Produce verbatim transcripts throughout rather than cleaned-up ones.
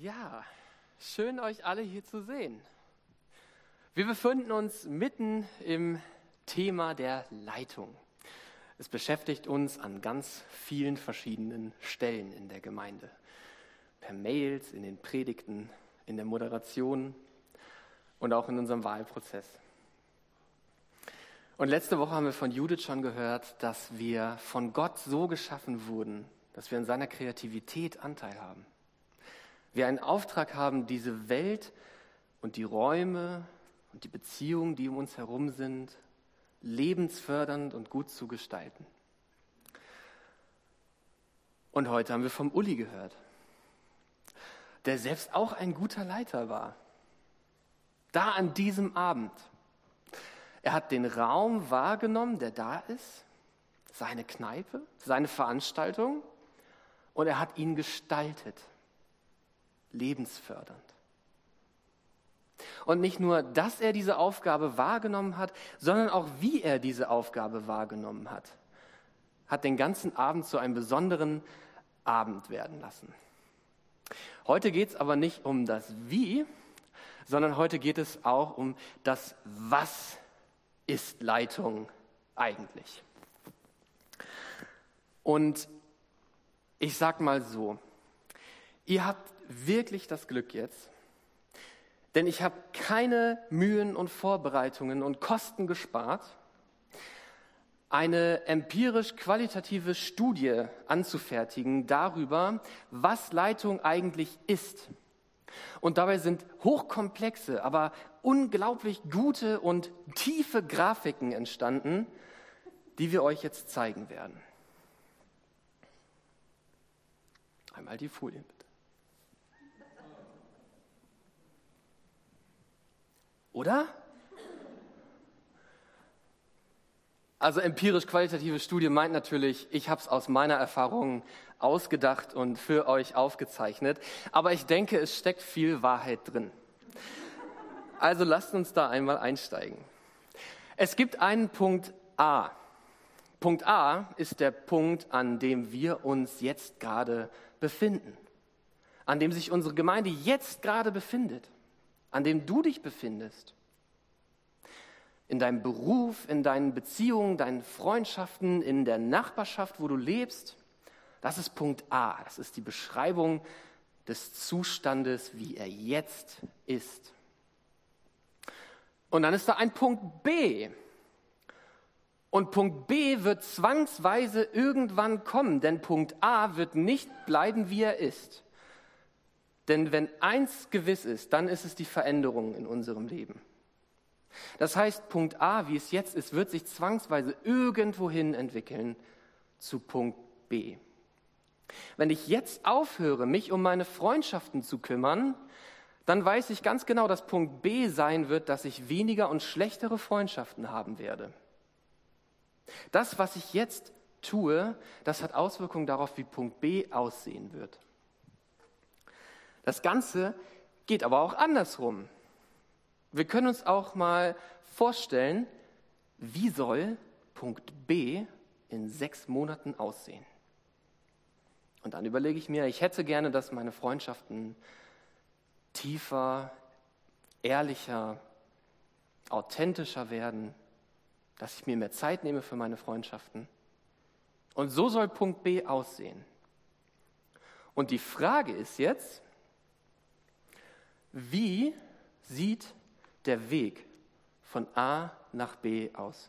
Ja, schön euch alle hier zu sehen. Wir befinden uns mitten im Thema der Leitung. Es beschäftigt uns an ganz vielen verschiedenen Stellen in der Gemeinde. Per Mails, in den Predigten, in der Moderation und auch in unserem Wahlprozess. Und letzte Woche haben wir von Judith schon gehört, dass wir von Gott so geschaffen wurden, dass wir an seiner Kreativität Anteil haben. Wir einen Auftrag haben, diese Welt und die Räume und die Beziehungen, die um uns herum sind, lebensfördernd und gut zu gestalten. Und heute haben wir vom Uli gehört, der selbst auch ein guter Leiter war. Da an diesem Abend. Er hat den Raum wahrgenommen, der da ist, seine Kneipe, seine Veranstaltung, und er hat ihn gestaltet. Lebensfördernd. Und nicht nur, dass er diese Aufgabe wahrgenommen hat, sondern auch, wie er diese Aufgabe wahrgenommen hat, hat den ganzen Abend zu einem besonderen Abend werden lassen. Heute geht es aber nicht um das Wie, sondern heute geht es auch um das Was ist Leitung eigentlich. Und ich sag mal so, ihr habt wirklich das Glück jetzt, denn ich habe keine Mühen und Vorbereitungen und Kosten gespart, eine empirisch-qualitative Studie anzufertigen darüber, was Leitung eigentlich ist. Und dabei sind hochkomplexe, aber unglaublich gute und tiefe Grafiken entstanden, die wir euch jetzt zeigen werden. Einmal die Folien bitte. Oder? Also empirisch-qualitative Studie meint natürlich, ich habe es aus meiner Erfahrung ausgedacht und für euch aufgezeichnet. Aber ich denke, es steckt viel Wahrheit drin. Also lasst uns da einmal einsteigen. Es gibt einen Punkt A. Punkt A ist der Punkt, an dem wir uns jetzt gerade befinden. An dem sich unsere Gemeinde jetzt gerade befindet. An dem du dich befindest. In deinem Beruf, in deinen Beziehungen, deinen Freundschaften, in der Nachbarschaft, wo du lebst. Das ist Punkt A. Das ist die Beschreibung des Zustandes, wie er jetzt ist. Und dann ist da ein Punkt B. Und Punkt B wird zwangsweise irgendwann kommen, denn Punkt A wird nicht bleiben, wie er ist. Denn wenn eins gewiss ist, dann ist es die Veränderung in unserem Leben. Das heißt, Punkt A, wie es jetzt ist, wird sich zwangsweise irgendwohin entwickeln zu Punkt B. Wenn ich jetzt aufhöre, mich um meine Freundschaften zu kümmern, dann weiß ich ganz genau, dass Punkt B sein wird, dass ich weniger und schlechtere Freundschaften haben werde. Das, was ich jetzt tue, das hat Auswirkungen darauf, wie Punkt B aussehen wird. Das Ganze geht aber auch andersrum. Wir können uns auch mal vorstellen, wie soll Punkt B in sechs Monaten aussehen? Und dann überlege ich mir, ich hätte gerne, dass meine Freundschaften tiefer, ehrlicher, authentischer werden, dass ich mir mehr Zeit nehme für meine Freundschaften. Und so soll Punkt B aussehen. Und die Frage ist jetzt, wie sieht der Weg von A nach B aus?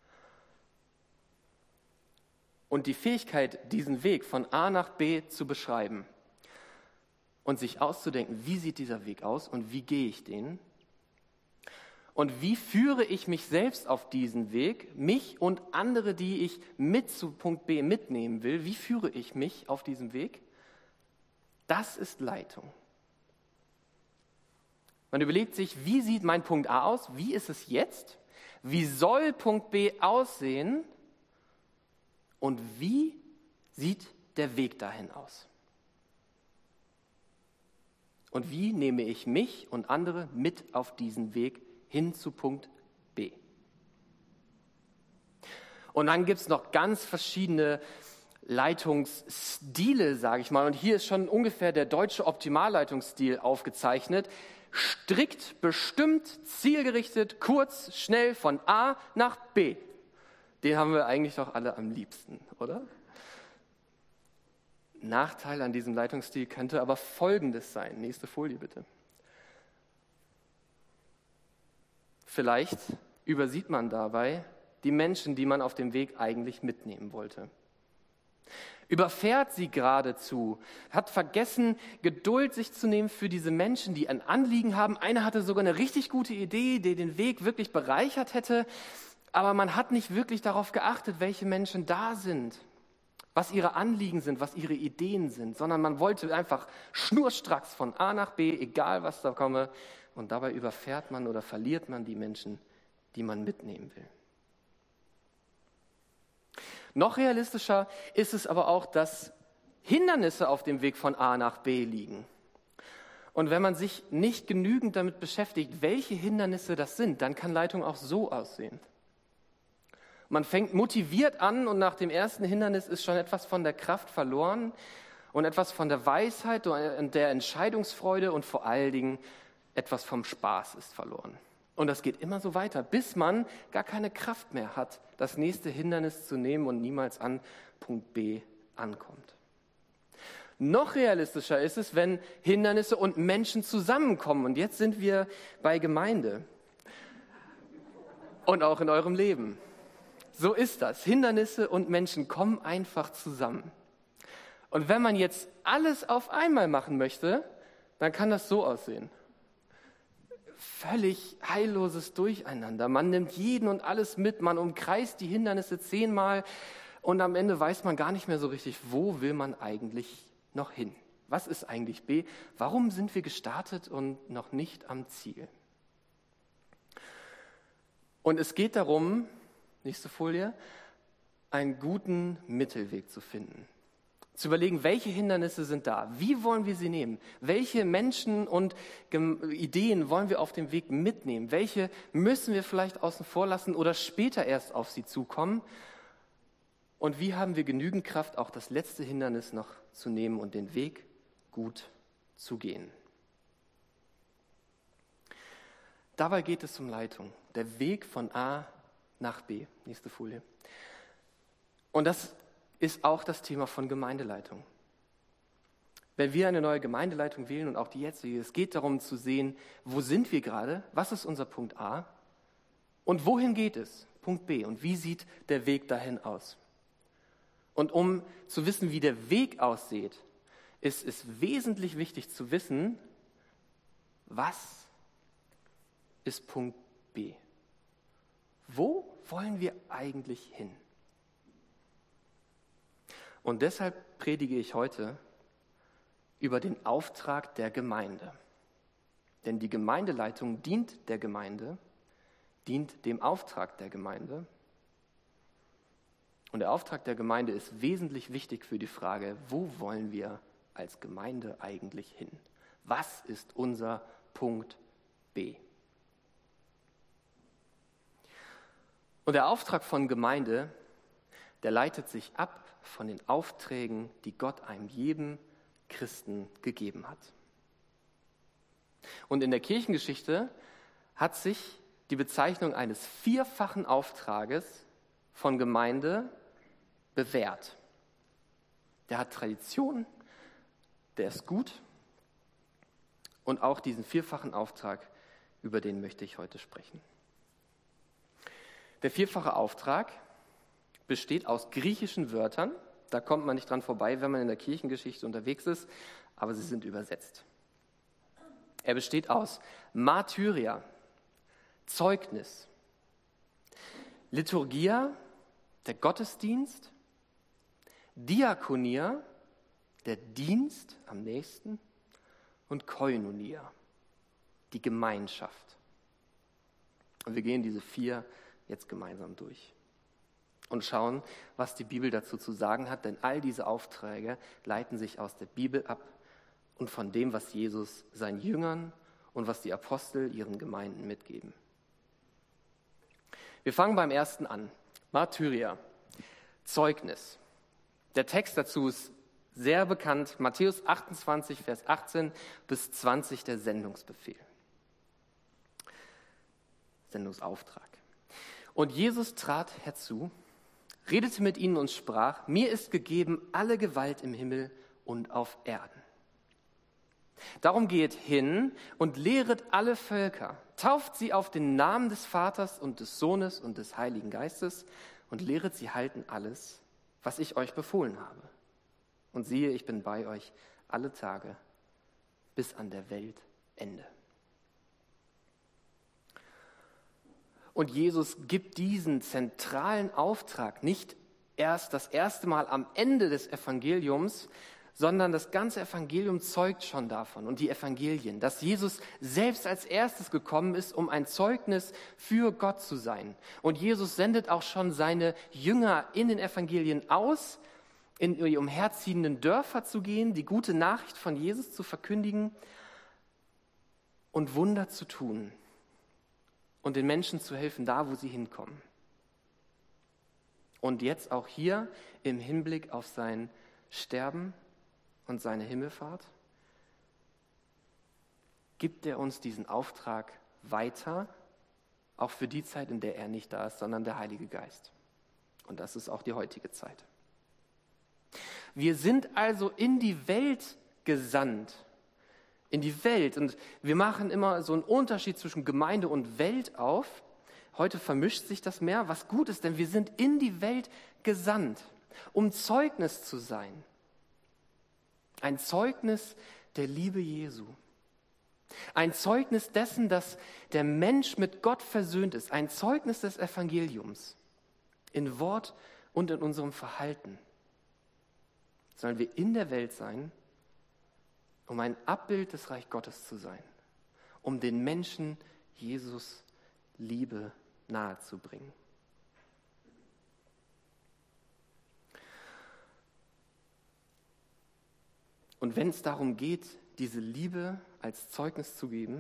Und die Fähigkeit, diesen Weg von A nach B zu beschreiben und sich auszudenken, wie sieht dieser Weg aus und wie gehe ich den? Und wie führe ich mich selbst auf diesen Weg, mich und andere, die ich mit zu Punkt B mitnehmen will, wie führe ich mich auf diesem Weg? Das ist Leitung. Man überlegt sich, wie sieht mein Punkt A aus? Wie ist es jetzt? Wie soll Punkt B aussehen? Und wie sieht der Weg dahin aus? Und wie nehme ich mich und andere mit auf diesen Weg hin zu Punkt B? Und dann gibt es noch ganz verschiedene Leitungsstile, sage ich mal. Und hier ist schon ungefähr der deutsche Optimalleitungsstil aufgezeichnet. Strikt, bestimmt, zielgerichtet, kurz, schnell von A nach B. Den haben wir eigentlich doch alle am liebsten, oder? Nachteil an diesem Leitungsstil könnte aber Folgendes sein. Nächste Folie bitte. Vielleicht übersieht man dabei die Menschen, die man auf dem Weg eigentlich mitnehmen wollte. Überfährt sie geradezu, hat vergessen, Geduld sich zu nehmen für diese Menschen, die ein Anliegen haben. Einer hatte sogar eine richtig gute Idee, die den Weg wirklich bereichert hätte, aber man hat nicht wirklich darauf geachtet, welche Menschen da sind, was ihre Anliegen sind, was ihre Ideen sind, sondern man wollte einfach schnurstracks von A nach B, egal was da komme, und dabei überfährt man oder verliert man die Menschen, die man mitnehmen will. Noch realistischer ist es aber auch, dass Hindernisse auf dem Weg von A nach B liegen. Und wenn man sich nicht genügend damit beschäftigt, welche Hindernisse das sind, dann kann Leitung auch so aussehen. Man fängt motiviert an und nach dem ersten Hindernis ist schon etwas von der Kraft verloren und etwas von der Weisheit und der Entscheidungsfreude und vor allen Dingen etwas vom Spaß ist verloren. Und das geht immer so weiter, bis man gar keine Kraft mehr hat, das nächste Hindernis zu nehmen und niemals an Punkt B ankommt. Noch realistischer ist es, wenn Hindernisse und Menschen zusammenkommen. Und jetzt sind wir bei Gemeinde und auch in eurem Leben. So ist das. Hindernisse und Menschen kommen einfach zusammen. Und wenn man jetzt alles auf einmal machen möchte, dann kann das so aussehen. Völlig heilloses Durcheinander. Man nimmt jeden und alles mit, man umkreist die Hindernisse zehnmal und am Ende weiß man gar nicht mehr so richtig, wo will man eigentlich noch hin? Was ist eigentlich B? Warum sind wir gestartet und noch nicht am Ziel? Und es geht darum, nächste Folie, einen guten Mittelweg zu finden. Zu überlegen, welche Hindernisse sind da? Wie wollen wir sie nehmen? Welche Menschen und Ideen wollen wir auf dem Weg mitnehmen? Welche müssen wir vielleicht außen vor lassen oder später erst auf sie zukommen? Und wie haben wir genügend Kraft, auch das letzte Hindernis noch zu nehmen und den Weg gut zu gehen? Dabei geht es um Leitung. Der Weg von A nach B. Nächste Folie. Und das ist auch das Thema von Gemeindeleitung. Wenn wir eine neue Gemeindeleitung wählen und auch die jetzige, es geht darum zu sehen, wo sind wir gerade, was ist unser Punkt A und wohin geht es, Punkt B, und wie sieht der Weg dahin aus. Und um zu wissen, wie der Weg aussieht, ist es wesentlich wichtig zu wissen, was ist Punkt B. Wo wollen wir eigentlich hin? Und deshalb predige ich heute über den Auftrag der Gemeinde. Denn die Gemeindeleitung dient der Gemeinde, dient dem Auftrag der Gemeinde. Und der Auftrag der Gemeinde ist wesentlich wichtig für die Frage, wo wollen wir als Gemeinde eigentlich hin? Was ist unser Punkt B? Und der Auftrag von Gemeinde, der leitet sich ab von den Aufträgen, die Gott einem jedem Christen gegeben hat. Und in der Kirchengeschichte hat sich die Bezeichnung eines vierfachen Auftrages von Gemeinde bewährt. Der hat Tradition, der ist gut und auch diesen vierfachen Auftrag, über den möchte ich heute sprechen. Der vierfache Auftrag besteht aus griechischen Wörtern. Da kommt man nicht dran vorbei, wenn man in der Kirchengeschichte unterwegs ist, aber sie sind übersetzt. Er besteht aus Martyria, Zeugnis, Liturgia, der Gottesdienst, Diakonia, der Dienst am nächsten und Koinonia, die Gemeinschaft. Und wir gehen diese vier jetzt gemeinsam durch und schauen, was die Bibel dazu zu sagen hat, denn all diese Aufträge leiten sich aus der Bibel ab und von dem, was Jesus seinen Jüngern und was die Apostel ihren Gemeinden mitgeben. Wir fangen beim ersten an. Martyria, Zeugnis. Der Text dazu ist sehr bekannt, Matthäus achtundzwanzig, Vers achtzehn bis zwanzig, der Sendungsbefehl. Sendungsauftrag. Und Jesus trat herzu, redete mit ihnen und sprach, mir ist gegeben alle Gewalt im Himmel und auf Erden. Darum geht hin und lehret alle Völker, tauft sie auf den Namen des Vaters und des Sohnes und des Heiligen Geistes und lehret sie halten alles, was ich euch befohlen habe. Und siehe, ich bin bei euch alle Tage bis an der Weltende. Und Jesus gibt diesen zentralen Auftrag nicht erst das erste Mal am Ende des Evangeliums, sondern das ganze Evangelium zeugt schon davon und die Evangelien, dass Jesus selbst als erstes gekommen ist, um ein Zeugnis für Gott zu sein. Und Jesus sendet auch schon seine Jünger in den Evangelien aus, in die umherziehenden Dörfer zu gehen, die gute Nachricht von Jesus zu verkündigen und Wunder zu tun und den Menschen zu helfen, da wo sie hinkommen. Und jetzt auch hier im Hinblick auf sein Sterben und seine Himmelfahrt gibt er uns diesen Auftrag weiter, auch für die Zeit, in der er nicht da ist, sondern der Heilige Geist. Und das ist auch die heutige Zeit. Wir sind also in die Welt gesandt, in die Welt. Und wir machen immer so einen Unterschied zwischen Gemeinde und Welt auf. Heute vermischt sich das mehr, was gut ist, denn wir sind in die Welt gesandt, um Zeugnis zu sein. Ein Zeugnis der Liebe Jesu. Ein Zeugnis dessen, dass der Mensch mit Gott versöhnt ist. Ein Zeugnis des Evangeliums. In Wort und in unserem Verhalten. Sollen wir in der Welt sein, um ein Abbild des Reich Gottes zu sein. Um den Menschen Jesus Liebe nahezubringen. Und wenn es darum geht, diese Liebe als Zeugnis zu geben,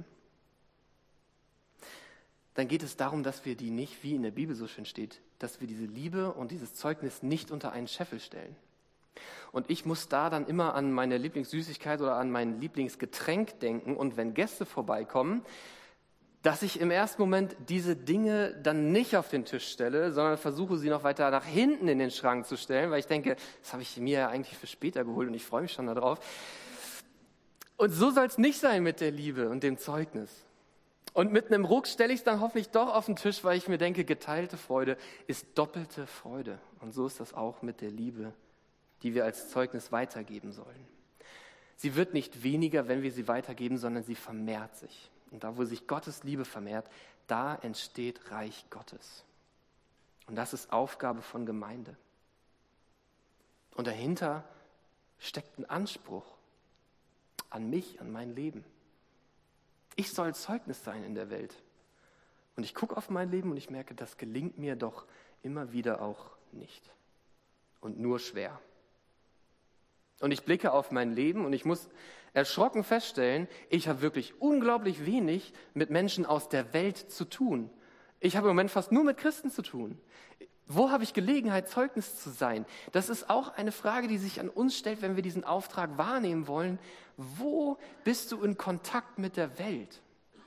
dann geht es darum, dass wir die nicht, wie in der Bibel so schön steht, dass wir diese Liebe und dieses Zeugnis nicht unter einen Scheffel stellen. Und ich muss da dann immer an meine Lieblingssüßigkeit oder an mein Lieblingsgetränk denken. Und wenn Gäste vorbeikommen, dass ich im ersten Moment diese Dinge dann nicht auf den Tisch stelle, sondern versuche, sie noch weiter nach hinten in den Schrank zu stellen, weil ich denke, das habe ich mir ja eigentlich für später geholt und ich freue mich schon darauf. Und so soll es nicht sein mit der Liebe und dem Zeugnis. Und mit einem Ruck stelle ich es dann hoffentlich doch auf den Tisch, weil ich mir denke, geteilte Freude ist doppelte Freude. Und so ist das auch mit der Liebe, die wir als Zeugnis weitergeben sollen. Sie wird nicht weniger, wenn wir sie weitergeben, sondern sie vermehrt sich. Und da, wo sich Gottes Liebe vermehrt, da entsteht Reich Gottes. Und das ist Aufgabe von Gemeinde. Und dahinter steckt ein Anspruch an mich, an mein Leben. Ich soll Zeugnis sein in der Welt. Und ich gucke auf mein Leben und ich merke, das gelingt mir doch immer wieder auch nicht. Und nur schwer. Und ich blicke auf mein Leben und ich muss erschrocken feststellen, ich habe wirklich unglaublich wenig mit Menschen aus der Welt zu tun. Ich habe im Moment fast nur mit Christen zu tun. Wo habe ich Gelegenheit, Zeugnis zu sein? Das ist auch eine Frage, die sich an uns stellt, wenn wir diesen Auftrag wahrnehmen wollen. Wo bist du in Kontakt mit der Welt?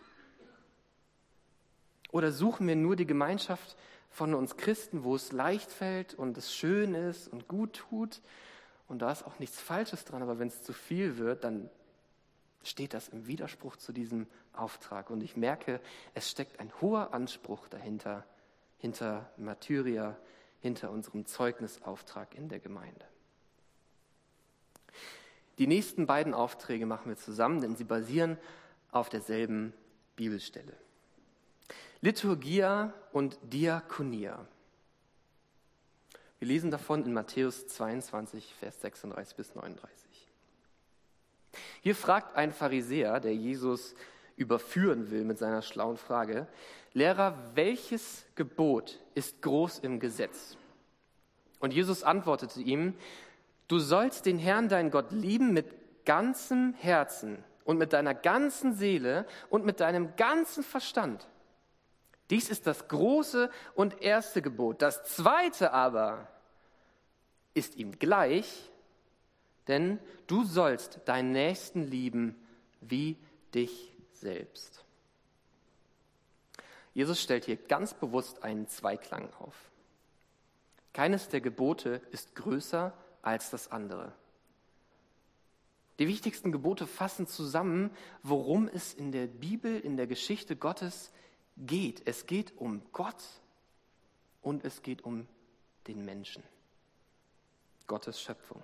Oder suchen wir nur die Gemeinschaft von uns Christen, wo es leicht fällt und es schön ist und gut tut? Und da ist auch nichts Falsches dran, aber wenn es zu viel wird, dann steht das im Widerspruch zu diesem Auftrag. Und ich merke, es steckt ein hoher Anspruch dahinter, hinter Martyria, hinter unserem Zeugnisauftrag in der Gemeinde. Die nächsten beiden Aufträge machen wir zusammen, denn sie basieren auf derselben Bibelstelle. Liturgia und Diakonia. Wir lesen davon in Matthäus zweiundzwanzig, Vers sechsunddreißig bis neununddreißig. Hier fragt ein Pharisäer, der Jesus überführen will mit seiner schlauen Frage, Lehrer, welches Gebot ist groß im Gesetz? Und Jesus antwortete ihm, du sollst den Herrn, deinen Gott, lieben mit ganzem Herzen und mit deiner ganzen Seele und mit deinem ganzen Verstand. Dies ist das große und erste Gebot. Das zweite aber ist ihm gleich, denn du sollst deinen Nächsten lieben wie dich selbst. Jesus stellt hier ganz bewusst einen Zweiklang auf. Keines der Gebote ist größer als das andere. Die wichtigsten Gebote fassen zusammen, worum es in der Bibel, in der Geschichte Gottes geht. Es geht um Gott und es geht um den Menschen. Gottes Schöpfung.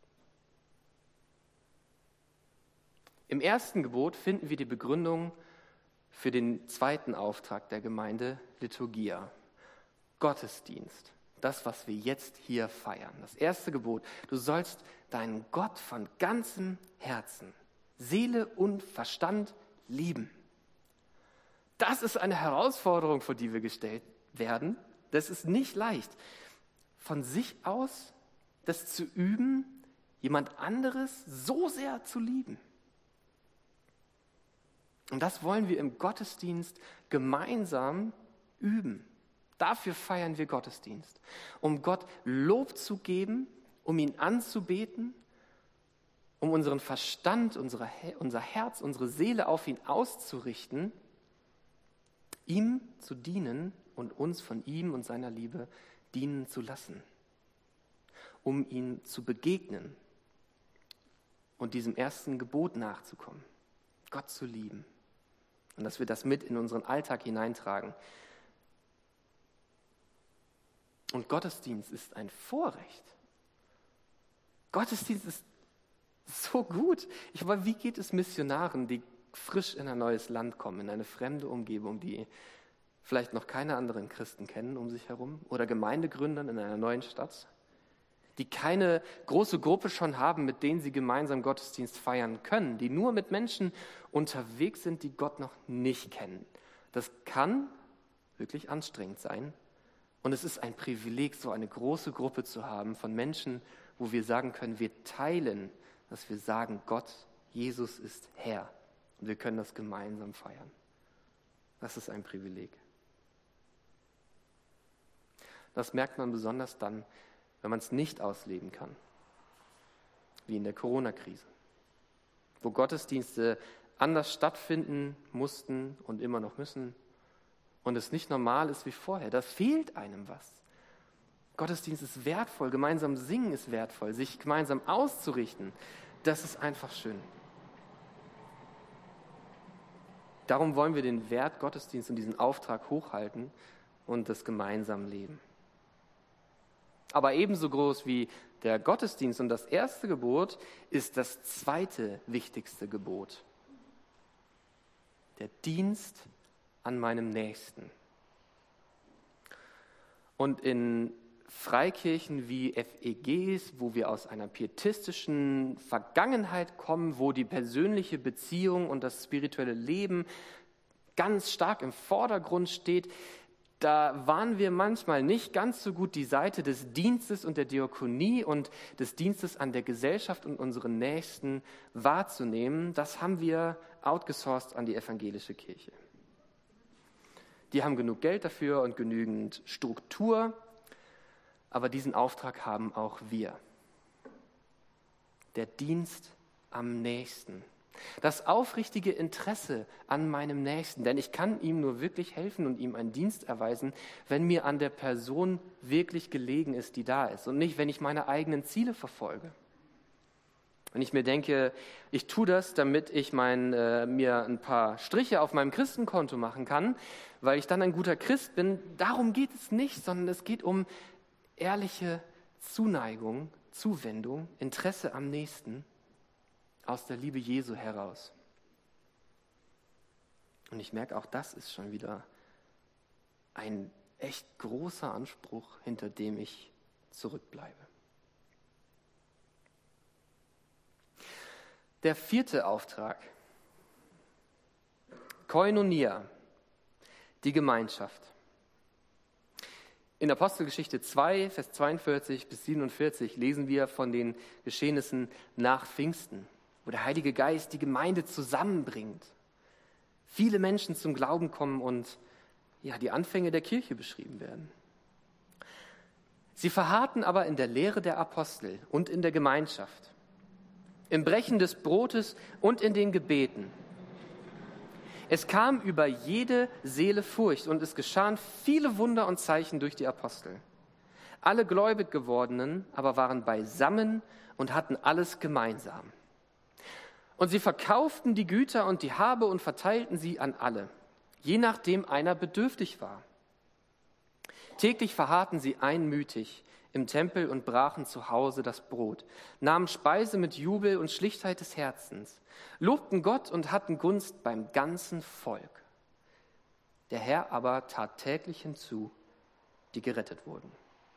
Im ersten Gebot finden wir die Begründung für den zweiten Auftrag der Gemeinde, Liturgia, Gottesdienst. Das, was wir jetzt hier feiern. Das erste Gebot, du sollst deinen Gott von ganzem Herzen, Seele und Verstand lieben. Das ist eine Herausforderung, vor die wir gestellt werden. Das ist nicht leicht. Von sich aus das zu üben, jemand anderes so sehr zu lieben. Und das wollen wir im Gottesdienst gemeinsam üben. Dafür feiern wir Gottesdienst, um Gott Lob zu geben, um ihn anzubeten, um unseren Verstand, unsere, unser Herz, unsere Seele auf ihn auszurichten, ihm zu dienen und uns von ihm und seiner Liebe dienen zu lassen, um ihm zu begegnen und diesem ersten Gebot nachzukommen, Gott zu lieben. Und dass wir das mit in unseren Alltag hineintragen. Und Gottesdienst ist ein Vorrecht. Gottesdienst ist so gut. Ich meine, wie geht es Missionaren, die frisch in ein neues Land kommen, in eine fremde Umgebung, die vielleicht noch keine anderen Christen kennen um sich herum, oder Gemeindegründern in einer neuen Stadt, die keine große Gruppe schon haben, mit denen sie gemeinsam Gottesdienst feiern können, die nur mit Menschen unterwegs sind, die Gott noch nicht kennen. Das kann wirklich anstrengend sein. Und es ist ein Privileg, so eine große Gruppe zu haben von Menschen, wo wir sagen können, wir teilen, dass wir sagen, Gott, Jesus ist Herr. Und wir können das gemeinsam feiern. Das ist ein Privileg. Das merkt man besonders dann, wenn man es nicht ausleben kann, wie in der Corona-Krise, wo Gottesdienste anders stattfinden mussten und immer noch müssen und es nicht normal ist wie vorher. Da fehlt einem was. Gottesdienst ist wertvoll, gemeinsam singen ist wertvoll, sich gemeinsam auszurichten, das ist einfach schön. Darum wollen wir den Wert Gottesdienst und diesen Auftrag hochhalten und das gemeinsam leben. Aber ebenso groß wie der Gottesdienst und das erste Gebot ist das zweite wichtigste Gebot. Der Dienst an meinem Nächsten. Und in Freikirchen wie F E Gs, wo wir aus einer pietistischen Vergangenheit kommen, wo die persönliche Beziehung und das spirituelle Leben ganz stark im Vordergrund steht, da waren wir manchmal nicht ganz so gut die Seite des Dienstes und der Diakonie und des Dienstes an der Gesellschaft und unseren Nächsten wahrzunehmen. Das haben wir outgesourced an die evangelische Kirche. Die haben genug Geld dafür und genügend Struktur, aber diesen Auftrag haben auch wir. Der Dienst am Nächsten. Das aufrichtige Interesse an meinem Nächsten, denn ich kann ihm nur wirklich helfen und ihm einen Dienst erweisen, wenn mir an der Person wirklich gelegen ist, die da ist und nicht, wenn ich meine eigenen Ziele verfolge. Wenn ich mir denke, ich tue das, damit ich mein, äh, mir ein paar Striche auf meinem Christenkonto machen kann, weil ich dann ein guter Christ bin, darum geht es nicht, sondern es geht um ehrliche Zuneigung, Zuwendung, Interesse am Nächsten aus der Liebe Jesu heraus. Und ich merke, auch das ist schon wieder ein echt großer Anspruch, hinter dem ich zurückbleibe. Der vierte Auftrag, Koinonia, die Gemeinschaft. In Apostelgeschichte zwei, Vers zweiundvierzig bis siebenundvierzig lesen wir von den Geschehnissen nach Pfingsten, wo der Heilige Geist die Gemeinde zusammenbringt, viele Menschen zum Glauben kommen und ja, die Anfänge der Kirche beschrieben werden. Sie verharrten aber in der Lehre der Apostel und in der Gemeinschaft, im Brechen des Brotes und in den Gebeten. Es kam über jede Seele Furcht und es geschahen viele Wunder und Zeichen durch die Apostel. Alle gläubig gewordenen aber waren beisammen und hatten alles gemeinsam. Und sie verkauften die Güter und die Habe und verteilten sie an alle, je nachdem einer bedürftig war. Täglich verharrten sie einmütig im Tempel und brachen zu Hause das Brot, nahmen Speise mit Jubel und Schlichtheit des Herzens, lobten Gott und hatten Gunst beim ganzen Volk. Der Herr aber tat täglich hinzu, die gerettet wurden.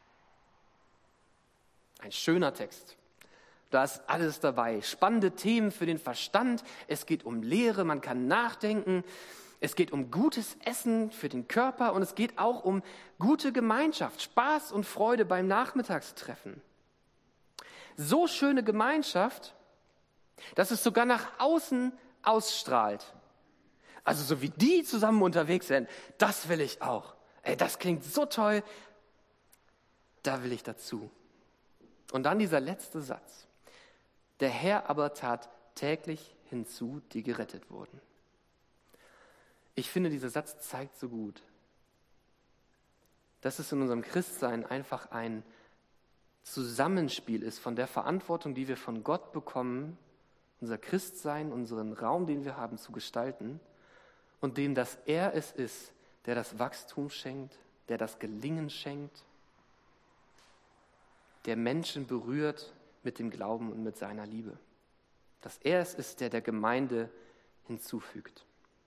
Ein schöner Text. Da ist alles dabei. Spannende Themen für den Verstand. Es geht um Lehre, man kann nachdenken. Es geht um gutes Essen für den Körper und es geht auch um gute Gemeinschaft, Spaß und Freude beim Nachmittagstreffen. So schöne Gemeinschaft, dass es sogar nach außen ausstrahlt. Also so wie die zusammen unterwegs sind, das will ich auch. Ey, das klingt so toll, da will ich dazu. Und dann dieser letzte Satz. Der Herr aber tat täglich hinzu, die gerettet wurden. Ich finde, dieser Satz zeigt so gut, dass es in unserem Christsein einfach ein Zusammenspiel ist von der Verantwortung, die wir von Gott bekommen, unser Christsein, unseren Raum, den wir haben, zu gestalten und dem, dass er es ist, der das Wachstum schenkt, der das Gelingen schenkt, der Menschen berührt mit dem Glauben und mit seiner Liebe. Dass er es ist, der der Gemeinde hinzufügt.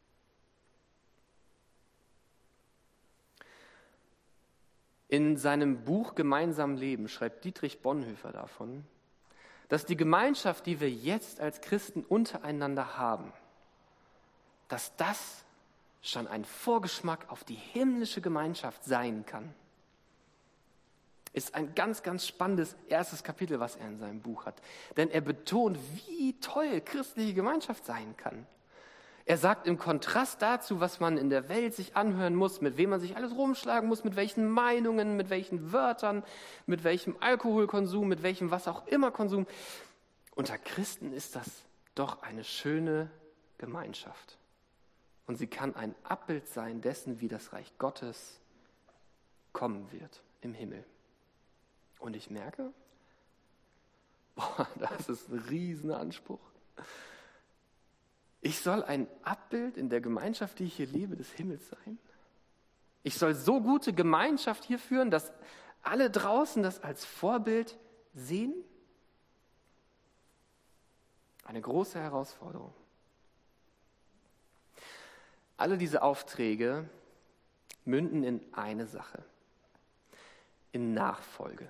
In seinem Buch Gemeinsam Leben schreibt Dietrich Bonhoeffer davon, dass die Gemeinschaft, die wir jetzt als Christen untereinander haben, dass das schon ein Vorgeschmack auf die himmlische Gemeinschaft sein kann. Ist ein ganz, ganz spannendes erstes Kapitel, was er in seinem Buch hat. Denn er betont, wie toll christliche Gemeinschaft sein kann. Er sagt im Kontrast dazu, was man in der Welt sich anhören muss, mit wem man sich alles rumschlagen muss, mit welchen Meinungen, mit welchen Wörtern, mit welchem Alkoholkonsum, mit welchem was auch immer Konsum. Unter Christen ist das doch eine schöne Gemeinschaft. Und sie kann ein Abbild sein dessen, wie das Reich Gottes kommen wird im Himmel. Und ich merke, boah, das ist ein Riesenanspruch. Ich soll ein Abbild in der Gemeinschaft, die ich hier lebe, des Himmels sein. Ich soll so gute Gemeinschaft hier führen, dass alle draußen das als Vorbild sehen. Eine große Herausforderung. Alle diese Aufträge münden in eine Sache, in Nachfolge.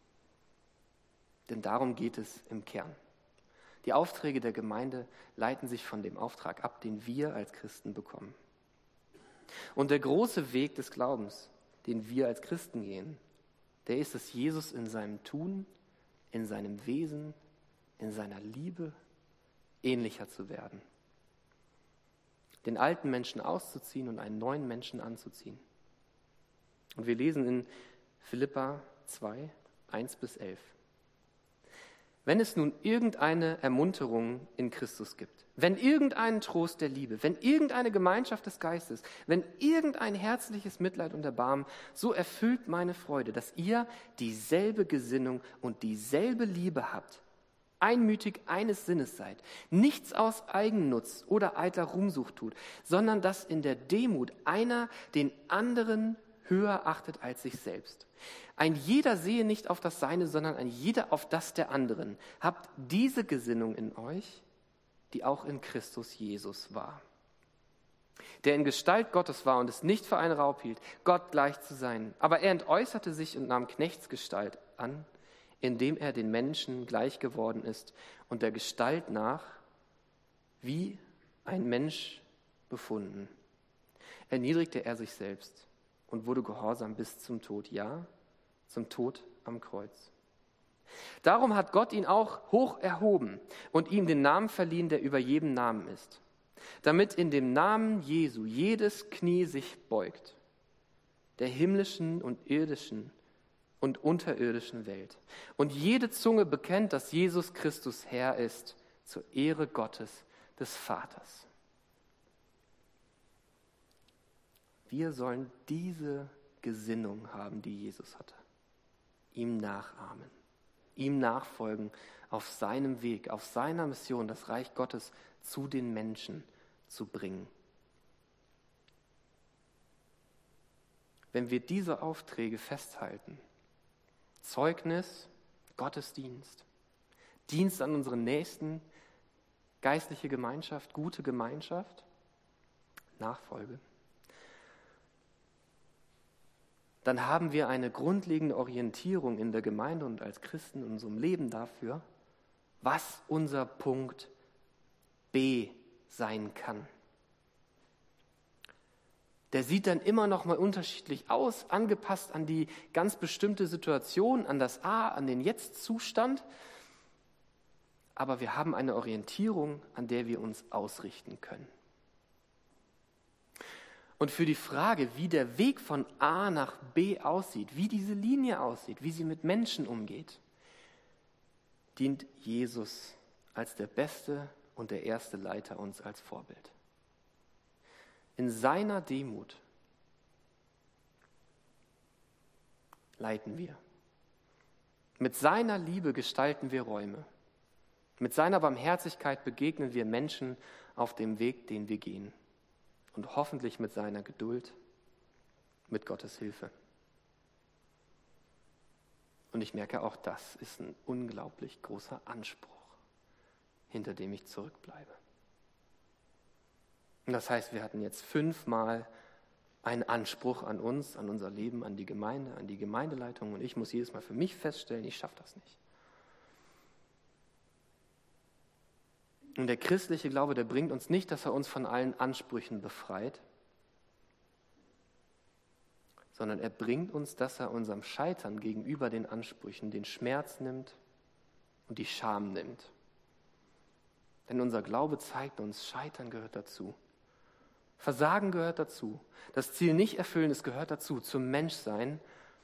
Denn darum geht es im Kern. Die Aufträge der Gemeinde leiten sich von dem Auftrag ab, den wir als Christen bekommen. Und der große Weg des Glaubens, den wir als Christen gehen, der ist es, Jesus in seinem Tun, in seinem Wesen, in seiner Liebe ähnlicher zu werden. Den alten Menschen auszuziehen und einen neuen Menschen anzuziehen. Und wir lesen in Philipper zwei, eins bis elf. Wenn es nun irgendeine Ermunterung in Christus gibt, wenn irgendeinen Trost der Liebe, wenn irgendeine Gemeinschaft des Geistes, wenn irgendein herzliches Mitleid und Erbarmen, so erfüllt meine Freude, dass ihr dieselbe Gesinnung und dieselbe Liebe habt, einmütig eines Sinnes seid, nichts aus Eigennutz oder eitler Ruhmsucht tut, sondern dass in der Demut einer den anderen höher achtet als sich selbst. Ein jeder sehe nicht auf das Seine, sondern ein jeder auf das der anderen. Habt diese Gesinnung in euch, die auch in Christus Jesus war. Der in Gestalt Gottes war und es nicht für einen Raub hielt, Gott gleich zu sein. Aber er entäußerte sich und nahm Knechtsgestalt an, indem er den Menschen gleich geworden ist und der Gestalt nach wie ein Mensch befunden. Erniedrigte er sich selbst und wurde gehorsam bis zum Tod, ja, zum Tod am Kreuz. Darum hat Gott ihn auch hoch erhoben und ihm den Namen verliehen, der über jedem Namen ist, damit in dem Namen Jesu jedes Knie sich beugt, der himmlischen und irdischen und unterirdischen Welt. Und jede Zunge bekennt, dass Jesus Christus Herr ist, zur Ehre Gottes, des Vaters. Wir sollen diese Gesinnung haben, die Jesus hatte. Ihm nachahmen, ihm nachfolgen auf seinem Weg, auf seiner Mission, das Reich Gottes zu den Menschen zu bringen. Wenn wir diese Aufträge festhalten, Zeugnis, Gottesdienst, Dienst an unseren Nächsten, geistliche Gemeinschaft, gute Gemeinschaft, Nachfolge, dann haben wir eine grundlegende Orientierung in der Gemeinde und als Christen in unserem Leben dafür, was unser Punkt B sein kann. Der sieht dann immer noch mal unterschiedlich aus, angepasst an die ganz bestimmte Situation, an das A, an den Jetzt-Zustand. Aber wir haben eine Orientierung, an der wir uns ausrichten können. Und für die Frage, wie der Weg von A nach B aussieht, wie diese Linie aussieht, wie sie mit Menschen umgeht, dient Jesus als der beste und der erste Leiter uns als Vorbild. In seiner Demut leiten wir. Mit seiner Liebe gestalten wir Räume. Mit seiner Barmherzigkeit begegnen wir Menschen auf dem Weg, den wir gehen. Und hoffentlich mit seiner Geduld, mit Gottes Hilfe. Und ich merke, auch das ist ein unglaublich großer Anspruch, hinter dem ich zurückbleibe. Und das heißt, wir hatten jetzt fünfmal einen Anspruch an uns, an unser Leben, an die Gemeinde, an die Gemeindeleitung. Und ich muss jedes Mal für mich feststellen, ich schaffe das nicht. Und der christliche Glaube, der bringt uns nicht, dass er uns von allen Ansprüchen befreit, sondern er bringt uns, dass er unserem Scheitern gegenüber den Ansprüchen den Schmerz nimmt und die Scham nimmt. Denn unser Glaube zeigt uns, Scheitern gehört dazu. Versagen gehört dazu. Das Ziel nicht erfüllen, es gehört dazu, zum Menschsein.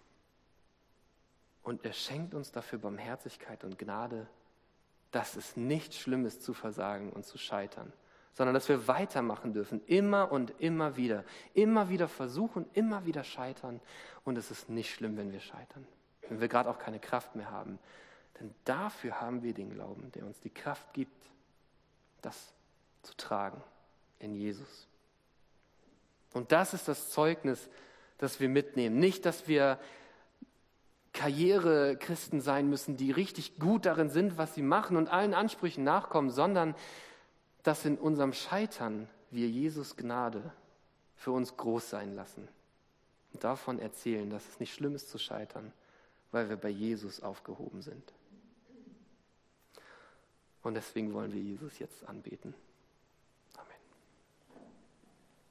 Und er schenkt uns dafür Barmherzigkeit und Gnade, dass es nicht schlimm ist zu versagen und zu scheitern, sondern dass wir weitermachen dürfen, immer und immer wieder. Immer wieder versuchen, immer wieder scheitern. Und es ist nicht schlimm, wenn wir scheitern, wenn wir gerade auch keine Kraft mehr haben. Denn dafür haben wir den Glauben, der uns die Kraft gibt, das zu tragen in Jesus. Und das ist das Zeugnis, das wir mitnehmen. Nicht, dass wir Karriere-Christen sein müssen, die richtig gut darin sind, was sie machen und allen Ansprüchen nachkommen, sondern dass in unserem Scheitern wir Jesus Gnade für uns groß sein lassen und davon erzählen, dass es nicht schlimm ist zu scheitern, weil wir bei Jesus aufgehoben sind. Und deswegen wollen wir Jesus jetzt anbeten.